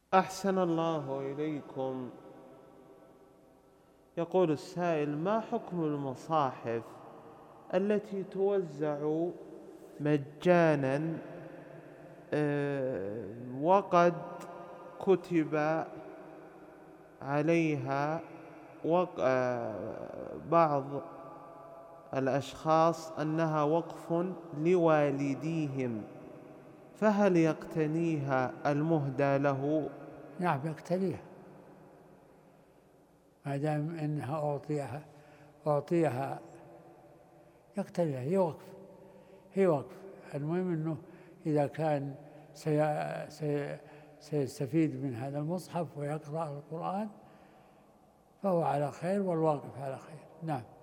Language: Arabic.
أحسن الله إليكم. يقول السائل: ما حكم المصاحف التي توزع مجانا وقد كتب عليها بعض الأشخاص أنها وقف لوالديهم، فهل يقتنيها المهدى له؟ نعم يقتنيها، ما دام أنها أعطيها يقتنيها. هي وقف. المهم أنه إذا كان سيستفيد من هذا المصحف ويقرأ القرآن فهو على خير، والواقف على خير. نعم.